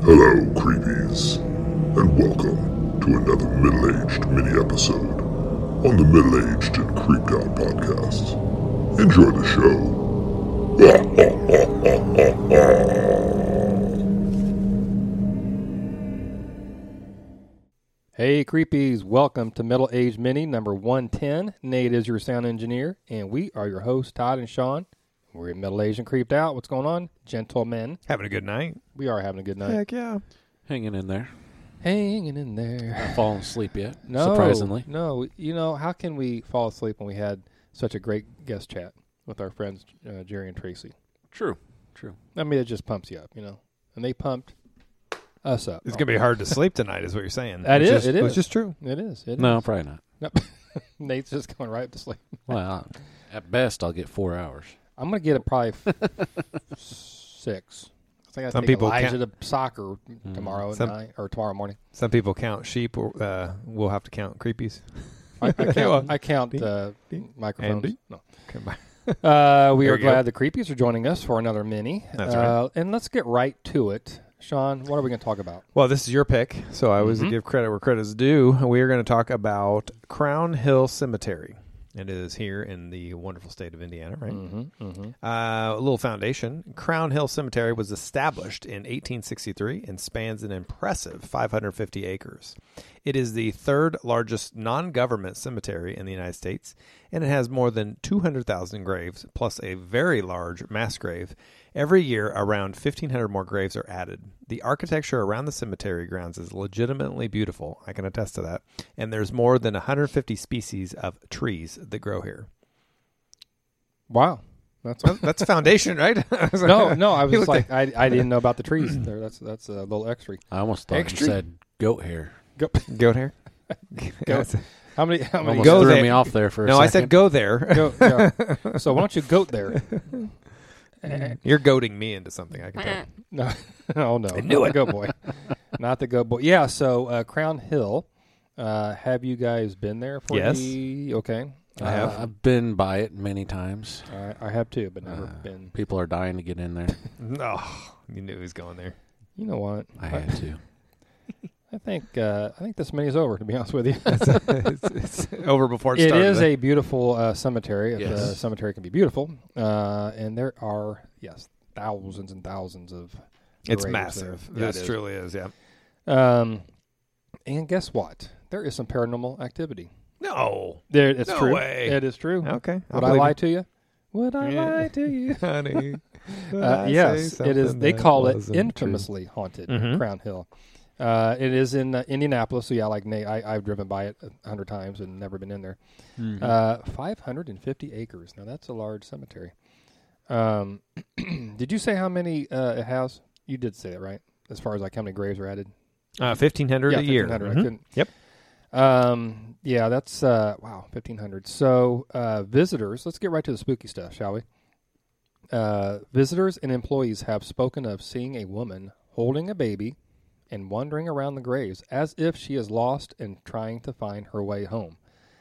Hello, creepies, and welcome to another middle-aged mini-episode on the Middle-Aged and Creeped Out podcast. Enjoy the show. Hey creepies, welcome to Middle Age Mini number 110. Nate is your sound engineer, and we are your hosts, Todd and Sean. We're in Middle Age and Creeped Out. What's going on? Gentlemen. Having a good night. We are having a good night. Heck yeah. Hanging in there. Hanging in there. Not falling asleep yet, No, surprisingly. No, you know, how can we fall asleep when we had such a great guest chat with our friends Jerry and Tracy? True. I mean, it just pumps you up, you know. And they pumped us up. It's going to be hard to sleep tonight is what you're saying. It is. Which is true. It is. No, probably not. Nope. Nate's just going right to sleep. Well, at best, I'll get 4 hours. I'm going to get it probably 6. I think I Some take people Elijah to soccer tomorrow night or tomorrow morning. Some people count sheep. We'll have to count creepies. I count microphones. Andy? No. We There are you go. glad the creepies are joining us for another mini. That's right. And let's get right to it. Sean, what are we going to talk about? Well, this is your pick, so I always give credit where credit is due. We are going to talk about Crown Hill Cemetery. It is here in the wonderful state of Indiana, right? A little foundation. Crown Hill Cemetery was established in 1863 and spans an impressive 550 acres. It is the third largest non-government cemetery in the United States, and it has more than 200,000 graves, plus a very large mass grave. Every year, around 1,500 more graves are added. The architecture around the cemetery grounds is legitimately beautiful. I can attest to that. And there's more than 150 species of trees that grow here. Wow. That's a foundation, right? No, I was just like, I didn't know about the trees there. That's a little extra. I almost thought you said goat hair. Goat hair. Goat. How many Almost Go threw there. me off there for a No, second. I said go there. Go, yeah. So why don't you goat there? You're goading me into something. I can tell. No, oh no, knew not it. the goat boy, not the goat boy. Yeah. So Crown Hill, have you guys been there for Yes. Okay, I have. I've been by it many times. I have too, but never been. People are dying to get in there. Oh, you knew he was going there. You know what? I had to. I think this mini is over. To be honest with you, It's over before it it started. is a beautiful cemetery. Yes. The cemetery can be beautiful, and there are thousands and thousands of. It's graves massive. there. Yeah, This it is. truly is, yeah. And guess what? There is some paranormal activity. No. It's No true. way. It is true. Okay. Would I lie to you? Would I Yeah. lie to you? Honey. Yes, it is. They call it infamously haunted Mhm. Crown Hill. It is in Indianapolis. So yeah, like Nate, I've driven by it 100 times and never been in there. 550 acres. Now that's a large cemetery. Did you say how many it has? You did say that, right? As far as like how many graves are added. 1,500 a year. 1,500. I Mhm. couldn't. Yep. Yeah, that's wow, 1,500. So visitors. Let's get right to the spooky stuff, shall we? Visitors and employees have spoken of seeing a woman holding a baby and wandering around the graves as if she is lost and trying to find her way home.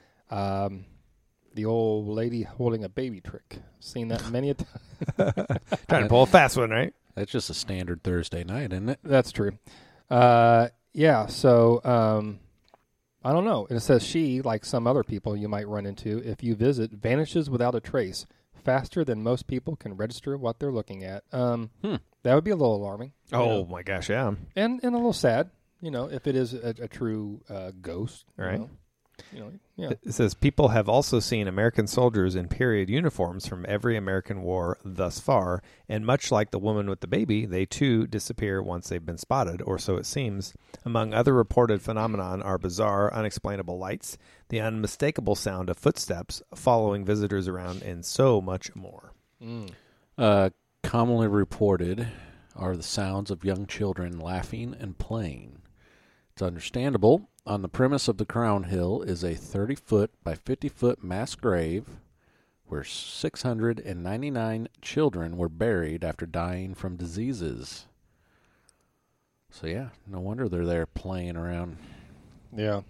The old lady holding a baby trick. Seen that many a time. Trying to pull a fast one, right? That's just a standard Thursday night, isn't it? That's true. Yeah, so I don't know. And it says she, like some other people you might run into if you visit, vanishes without a trace, faster than most people can register what they're looking at. That would be a little alarming. Oh, my gosh, yeah. And a little sad, if it is a true ghost. Right. Yeah. It says people have also seen American soldiers in period uniforms from every American war thus far, and much like the woman with the baby, they too disappear once they've been spotted, or so it seems. Among other reported phenomenon are bizarre, unexplainable lights, the unmistakable sound of footsteps following visitors around, and so much more. Commonly reported are the sounds of young children laughing and playing. It's understandable. On the premise of the Crown Hill is a 30-foot by 50-foot mass grave where 699 children were buried after dying from diseases. So, yeah, no wonder they're there playing around. Yeah.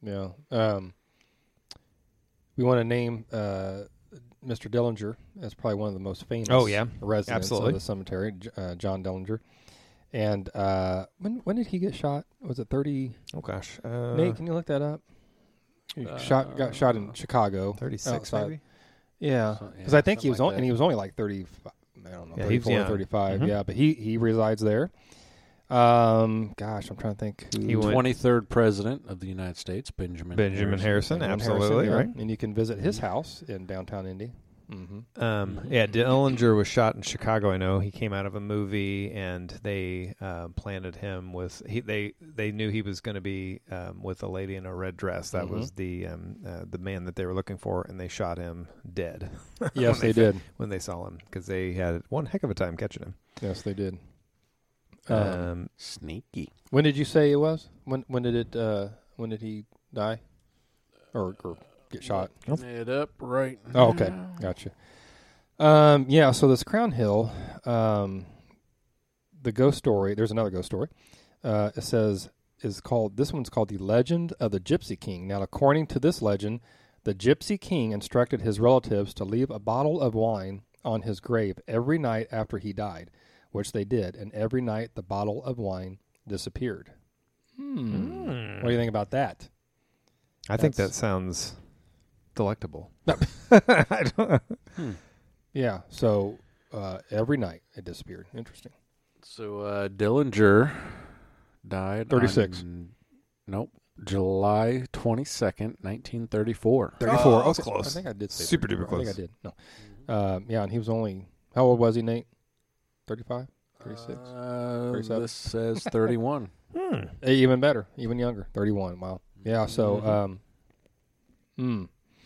We want to name Mr. Dillinger as probably one of the most famous residents Absolutely. of the cemetery, John Dillinger. And when did he get shot? Was it 30? Oh gosh, Nate, can you look that up? He got shot in Chicago. 36 outside. maybe. Yeah, So, because I think he something was like only, that. and he was only like 30. I don't know, Yeah, he was 34, young. 35. Mhm. Yeah, but he resides there. Gosh, I'm trying to think who. He went- 23rd president of the United States, Benjamin Harrison, Benjamin absolutely Harrison, yeah. right. And you can visit his house in downtown Indy. Yeah, Dillinger was shot in Chicago. I know he came out of a movie, and they planted him with. They knew he was going to be with a lady in a red dress. That was the man that they were looking for, and they shot him dead. Yes, when they did. when they saw him because they had one heck of a time catching him. Yes, they did. Sneaky. When did you say it was? When did he die, or get shot? It up right. Oh, okay, gotcha. Yeah, so this Crown Hill, the ghost story. There's another ghost story. It says this one's called the Legend of the Gypsy King. Now, according to this legend, the Gypsy King instructed his relatives to leave a bottle of wine on his grave every night after he died, which they did, and every night the bottle of wine disappeared. What do you think about that? I think that sounds delectable. I don't. Yeah. So every night it disappeared. Interesting. So Dillinger died 36. Nope. July 22nd, 1934. 34. Oh, that's Okay. close. I think I did say Super 34. duper close. I think I did. No. Yeah, and he was only, how old was he, Nate? 35? 36? 37? This says 31. Even better. Even younger. 31. Wow. Yeah, so, do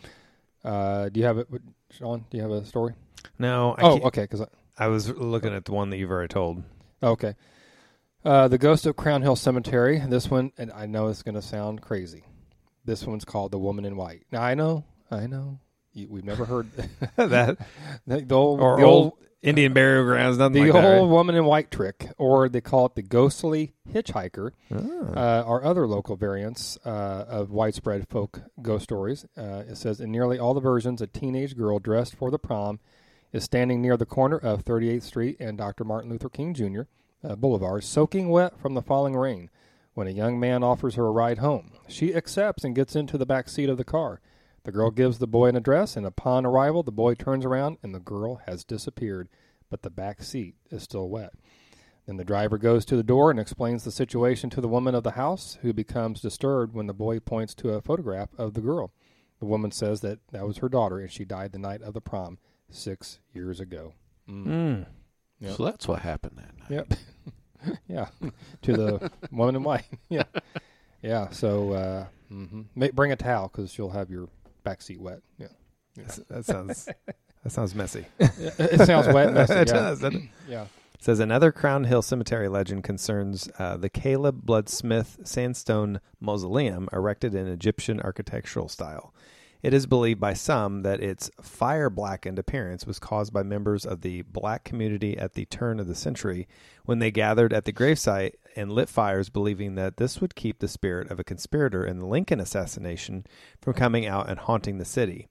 you have it, Sean? Do you have a story? No. Okay. Because I was looking at the one that you've already told. okay. The Ghost of Crown Hill Cemetery. This one, and I know it's going to sound crazy. This one's called The Woman in White. Now, I know. We've never heard that the old, or the old Indian burial grounds, nothing the like that. old woman in white trick, or they call it the ghostly hitchhiker, are other local variants of widespread folk ghost stories. It says in nearly all the versions, a teenage girl dressed for the prom is standing near the corner of 38th Street and Dr. Martin Luther King Jr. Boulevard, soaking wet from the falling rain. When a young man offers her a ride home, she accepts and gets into the back seat of the car. The girl gives the boy an address, and upon arrival, the boy turns around, and the girl has disappeared, but the back seat is still wet. Then the driver goes to the door and explains the situation to the woman of the house, who becomes disturbed when the boy points to a photograph of the girl. The woman says that was her daughter, and she died the night of the prom 6 years ago. Yep. So that's what happened that night. Yep. Yeah. To the woman in white. Yeah. Yeah. So bring a towel because she'll have your back seat wet. Yeah. That sounds messy. It sounds wet and messy. It Yeah. does, doesn't it? Yeah. Says another Crown Hill Cemetery legend concerns the Caleb Bloodsmith sandstone mausoleum erected in Egyptian architectural style. It is believed by some that its fire-blackened appearance was caused by members of the black community at the turn of the century when they gathered at the gravesite and lit fires, believing that this would keep the spirit of a conspirator in the Lincoln assassination from coming out and haunting the city.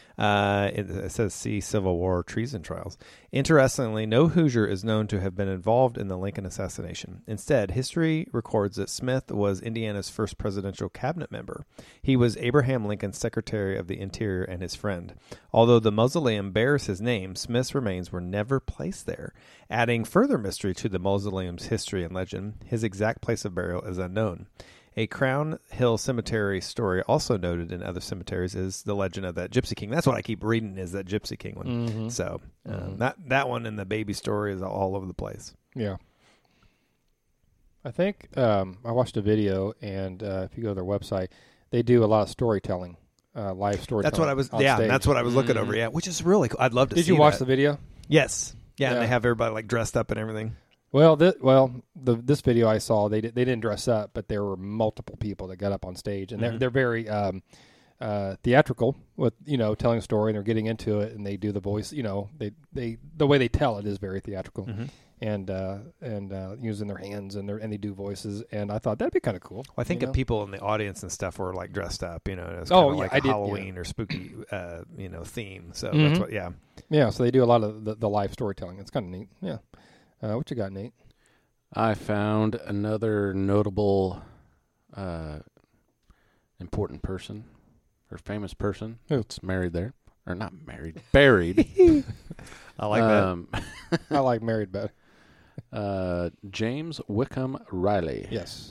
It says, see Civil War treason trials. Interestingly, no Hoosier is known to have been involved in the Lincoln assassination. Instead, history records that Smith was Indiana's first presidential cabinet member. He was Abraham Lincoln's Secretary of the Interior and his friend. Although the mausoleum bears his name, Smith's remains were never placed there. Adding further mystery to the mausoleum's history and legend, his exact place of burial is unknown. A Crown Hill Cemetery story also noted in other cemeteries is the legend of that Gypsy King. That's what I keep reading, is that Gypsy King one. So that one and the baby story is all over the place. Yeah. I think I watched a video, and if you go to their website, they do a lot of storytelling, live storytelling. That's what I was. on Yeah, stage. that's what I was looking over. Yeah, which is really cool. I'd love to. Did see you watch that. the video? Yes. Yeah, and Yeah. they have everybody like dressed up and everything. Well, this video I saw, they didn't dress up, but there were multiple people that got up on stage, and they're very theatrical with telling a story, and they're getting into it, and they do the voice. They the way they tell it is very theatrical, and using their hands and they do voices, and I thought that'd be kind of cool. Well, I think you if know? people in the audience and stuff were like dressed up, it's Oh, kind of yeah, like I a did, Halloween or spooky, theme. So that's what. Yeah. Yeah, so they do a lot of the live storytelling. It's kind of neat. Yeah. What you got, Nate? I found another notable, important person, or famous person. Who? That's married there. Or not married, buried. I like that. I like married better. James Wickham Riley. Yes.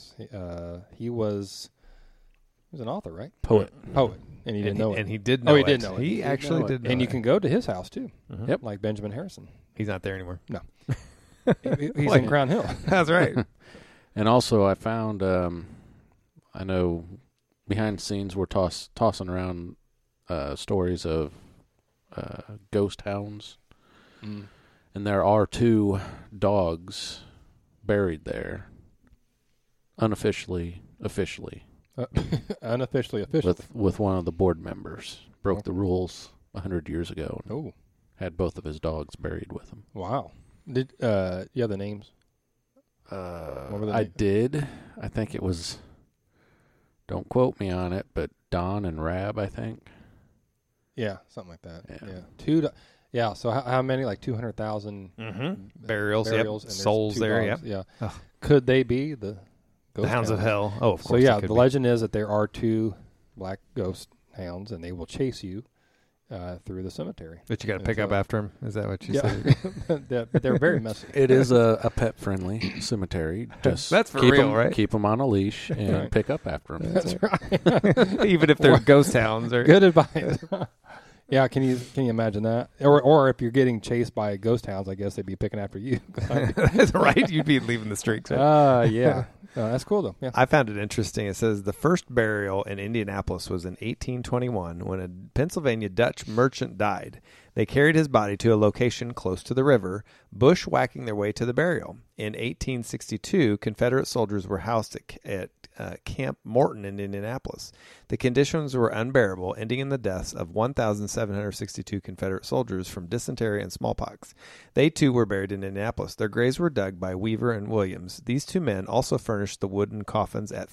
He was an author, right? Poet. Poet. And he didn't know it. And he did know he it. did know it. He actually did know it. And you can go to his house, too. Mhm. Yep. Like Benjamin Harrison. He's not there anymore. No. He's in Crown Hill. That's right. And also I found, I know behind the scenes we're tossing around stories of ghost hounds. Mm. And there are 2 dogs buried there, officially, Unofficially, officially. with one of the board members. Broke the rules 100 years ago and Oh, had both of his dogs buried with him. wow. Did you have the names? What were the I names? did. I think it was, don't quote me on it, but Don and Rab, I think. Yeah, something like that. Yeah. Yeah. So how many? Like 200,000 Burials, and yep. there's Souls 2 there, dogs. yep. Yeah. Ugh. Could they be the ghost Hounds of Hell. Oh, of course. So yeah, it could the be. legend is that there are 2 black ghost hounds, and they will chase you through the cemetery. But you got to And pick so- up after him. Is that what you Yeah, said? but they're very messy. It is a pet-friendly cemetery. Just That's for keep real, 'em, right? Keep them on a leash and Right. pick up after them. That's right. Even if they're ghost hounds. Or Good advice. Yeah, can you imagine that? Or if you're getting chased by ghost hounds, I guess they'd be picking after you. That's right. You'd be leaving the streaks. Right? Yeah. That's cool though. Yeah. I found it interesting. It says the first burial in Indianapolis was in 1821 when a Pennsylvania Dutch merchant died. They carried his body to a location close to the river, bushwhacking their way to the burial. In 1862, Confederate soldiers were housed at Camp Morton in Indianapolis. The conditions were unbearable, ending in the deaths of 1,762 Confederate soldiers from dysentery and smallpox. They too were buried in Indianapolis. Their graves were dug by Weaver and Williams. These 2 men also furnished the wooden coffins at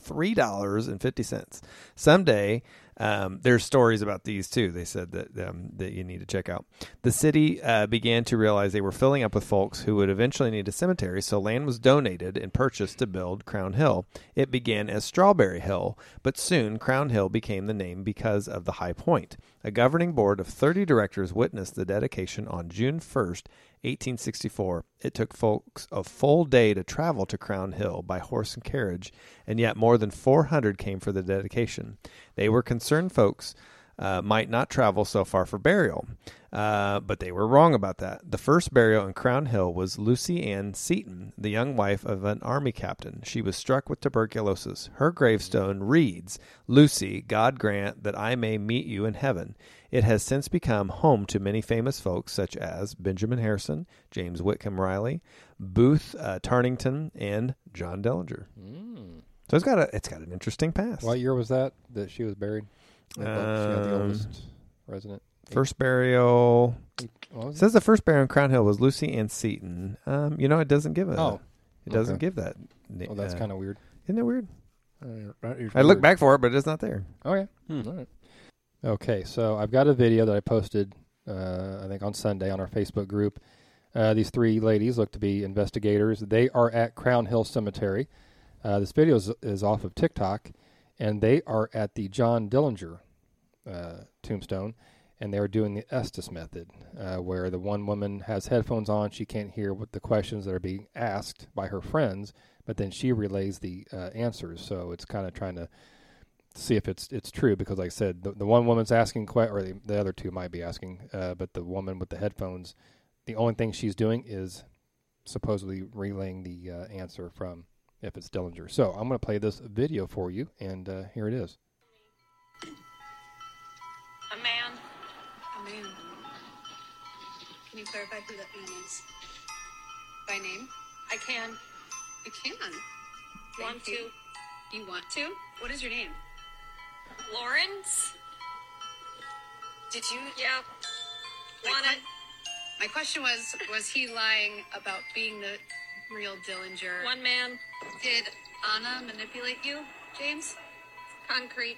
$3.50. Someday, there's stories about these too. They said that you need to check out. The city began to realize they were filling up with folks who would eventually need a cemetery, so land was donated and purchased to build Crown Hill. It began as Strawberry Hill, but soon Crown Hill became the name because of the high point. A governing board of 30 directors witnessed the dedication on June 1st, 1864. It took folks a full day to travel to Crown Hill by horse and carriage, and yet more than 400 came for the dedication. They were concerned folks might not travel so far for burial, but they were wrong about that. The first burial in Crown Hill was Lucy Ann Seton, the young wife of an army captain. She was struck with tuberculosis. Her gravestone reads, "Lucy, God grant that I may meet you in heaven." It has since become home to many famous folks such as Benjamin Harrison, James Whitcomb Riley, Booth Tarnington, and John Dillinger. So it's got an interesting past. What year was that she was buried? She had the oldest resident. First burial. What was It says the first burial in Crown Hill was Lucy Ann Seton. It doesn't give it. It doesn't give that. Well, that's kind of weird. Isn't it weird? I looked back for it, but it's not there. Oh, yeah. All right. Okay, so I've got a video that I posted, I think on Sunday on our Facebook group. These 3 ladies look to be investigators. They are at Crown Hill Cemetery. This video is off of TikTok, and they are at the John Dillinger tombstone, and they're doing the Estes method, where the one woman has headphones on. She can't hear what the questions that are being asked by her friends, but then she relays the answers. So it's kind of trying to see if it's true, because like I said, the one woman's asking or the other 2 might be asking, but the woman with the headphones, the only thing she's doing is supposedly relaying the answer from if it's Dillinger. So I'm going to play this video for you, and here it is. A man. A man. Can you clarify who that man is? By name? I can. You can? Want to? You want to? What is your name? Lawrence? Did you? Yeah. Wanna? My question was he lying about being the real Dillinger? One man. Did Anna manipulate you, James? Concrete.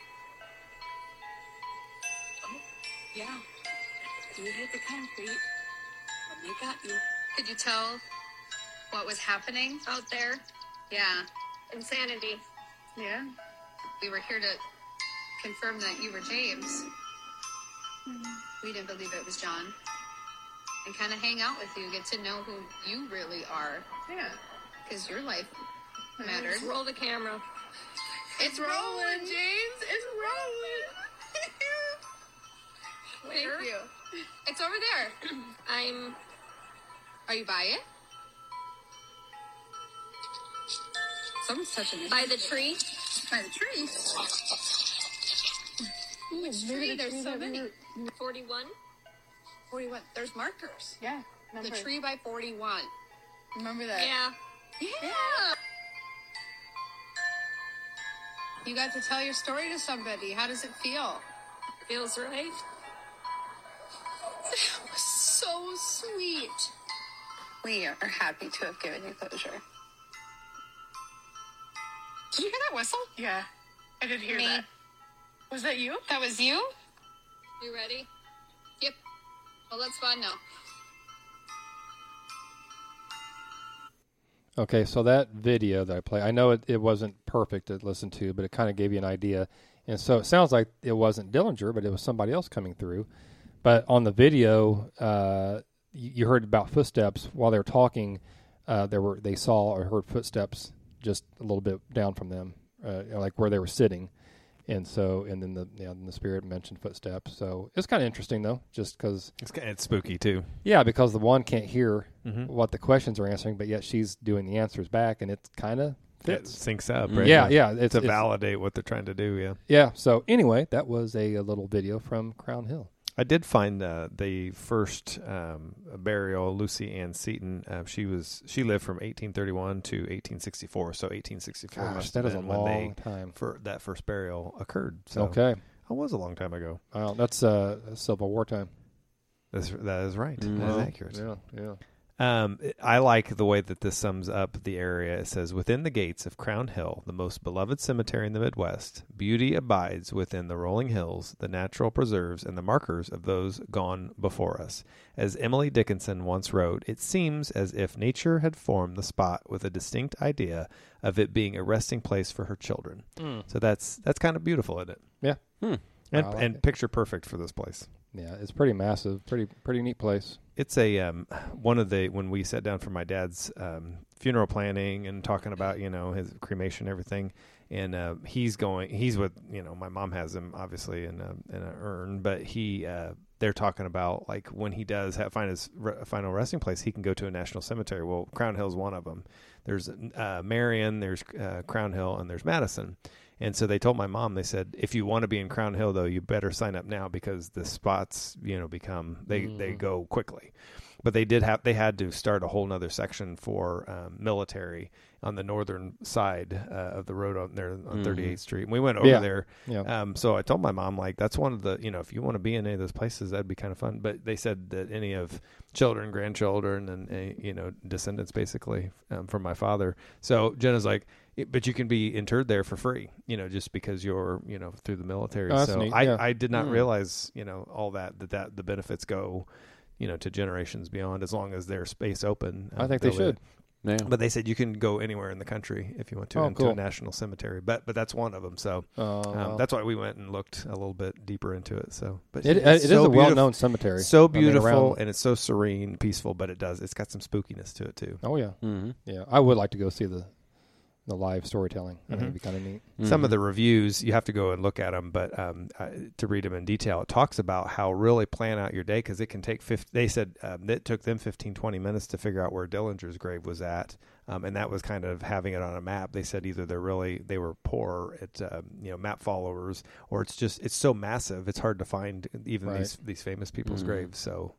Oh, yeah. You hit the concrete. When they got you. Could you tell what was happening Out there. Yeah. Insanity. Yeah. We were here to confirm that you were James. We didn't believe it was John. And kind of hang out with you, get to know who you really are. Yeah. Because your life mattered. Just roll the camera. It's rolling. James. It's rolling. Where? Thank you. It's over there. Are you by it? Someone's touching it. By the tree. By the tree. Which tree? There's so many. 41. 41. There's markers. Yeah. The tree by 41. Remember that? Yeah. Yeah. You got to tell your story to somebody. How does it feel? Feels right. That was so sweet. We are happy to have given you closure. Did you hear that whistle? Yeah. I did hear Me. that. Was that you? That was you? You ready? Yep. Well, let's find out. Okay, so that video that I play, I know it wasn't perfect to listen to, but it kind of gave you an idea. And so it sounds like it wasn't Dillinger, but it was somebody else coming through. But on the video, you heard about footsteps while they were talking. They saw or heard footsteps just a little bit down from them, like where they were sitting. And then the spirit mentioned footsteps. So it's kind of interesting though, just because It's spooky too. Yeah, because the one can't hear Mhm. what the questions are answering, but yet she's doing the answers back, and it kind of It fits. syncs up, Mm. right? Yeah, To it's validate what they're trying to do. Yeah. Yeah. So anyway, that was a little video from Crown Hill. I did find the first burial, Lucy Ann Seaton. She lived from 1831 to 1864. So 1864 Gosh, must that have is a been when long time. for that first burial occurred. So Okay. it was a long time ago. Well, that's Civil War time. That is right. Mm. That is Well, accurate. Yeah. I like the way that this sums up the area. It says, within the gates of Crown Hill, the most beloved cemetery in the Midwest, beauty abides within the rolling hills, the natural preserves, and the markers of those gone before us. As Emily Dickinson once wrote, it seems as if nature had formed the spot with a distinct idea of it being a resting place for her children. So that's kind of beautiful, isn't it? Yeah. I like And it. picture perfect for this place. Yeah, it's pretty massive. Pretty neat place. It's a one of the when we sat down for my dad's funeral planning and talking about his cremation and everything, and he's with my mom has him obviously in an urn, but they're talking about like when he does find his final resting place, he can go to a national cemetery. Well, Crown Hill's one of them. There's Marion, there's Crown Hill, and there's Madison. And so they told my mom, they said, if you want to be in Crown Hill, though, you better sign up now because the spots, become, they go quickly. But they had to start a whole nother section for military on the northern side of the road on 38th Street. And we went over there. Yeah. So I told my mom, like, that's one of the, if you want to be in any of those places, that'd be kind of fun. But they said that any of children, grandchildren, and, descendants basically from my father. So Jenna's like, but you can be interred there for free, just because you're, through the military. Oh, that's so neat, yeah. I did not realize, all that the benefits go, to generations beyond as long as there's space open. I think they should. Yeah. But they said you can go anywhere in the country if you want to, into cool. a national cemetery. But that's one of them. So that's why we went and looked a little bit deeper into it. So, but It is a well-known cemetery. so I mean, beautiful, around- and it's so serene, peaceful. But it's got some spookiness to it too. Oh yeah. Mm-hmm. Yeah. I would like to go see the live storytelling. I think it'd be kind of neat. Some of the reviews, you have to go and look at them, but to read them in detail, it talks about how really plan out your day because it can take they said it took them 15, 20 minutes to figure out where Dillinger's grave was at. And that was kind of having it on a map. They said either they were poor at map followers, or it's so massive it's hard to find even Right. these famous people's graves. So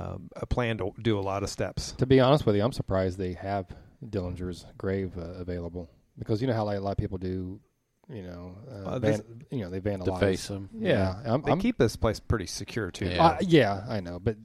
a plan to do a lot of steps. To be honest with you, I'm surprised they have Dillinger's grave available because you know how like, a lot of people do, they vandalize. Deface them. Yeah, They keep this place pretty secure too. Yeah. I know, but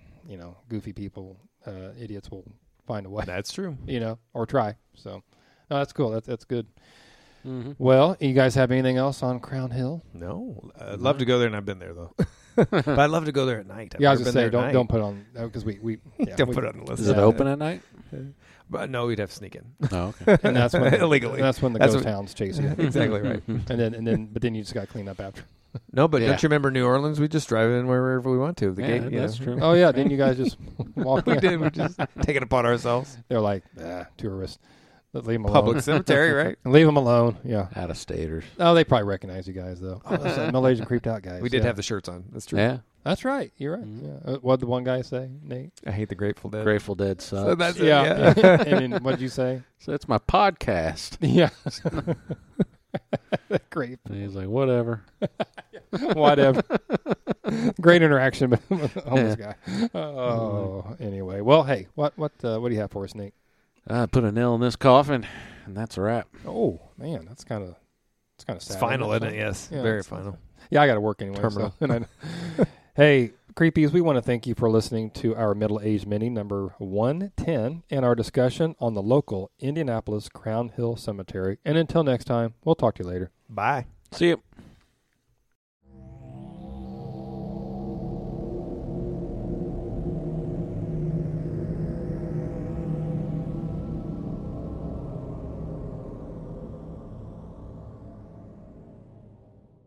goofy people, idiots will find a way, That's true. or try. So, no, that's cool. That's good. Mm-hmm. Well, you guys have anything else on Crown Hill? No, I'd love to go there, and I've been there though. But I'd love to go there at night. I've Yeah, I was never gonna say been there at don't night. put on because we Don't put it on the list. Is it open at night? But no, we'd have to sneak in. Oh, okay. And that's when Illegally. That's when the That's ghost what- hounds chase you. Exactly right. But then you just got to clean up after. No, but Yeah. don't you remember New Orleans? We just drive in wherever we want to. The Yeah, gate, you that's know. true. Oh yeah, didn't you guys just walk We in? did. We just take it upon ourselves. They're like, tourists. Leave them alone. Public cemetery, right? Leave them alone. Yeah. Out of staters. Oh, they probably recognize you guys though. Oh, those are middle-aged and creeped out guys. We did Yeah. have the shirts on. That's true. Yeah. That's right. You're right. Yeah. What did the one guy say, Nate? I hate the Grateful Dead. Grateful Dead sucks. So that's it. Yeah. Yeah. And then what did you say? So it's my podcast. Yeah. Great. And he's like, whatever. Whatever. Great interaction with the homeless guy. Oh, anyway. Well, hey, what do you have for us, Nate? I put a nail in this coffin, and that's a wrap. Oh man, that's kind of sad. It's final, isn't it? Yes. Yeah, Very it's- final. Yeah, I got to work anyway. Terminal. So, and hey, creepies, we want to thank you for listening to our middle-aged mini number 110 and our discussion on the local Indianapolis Crown Hill Cemetery. And until next time, we'll talk to you later. Bye. See you.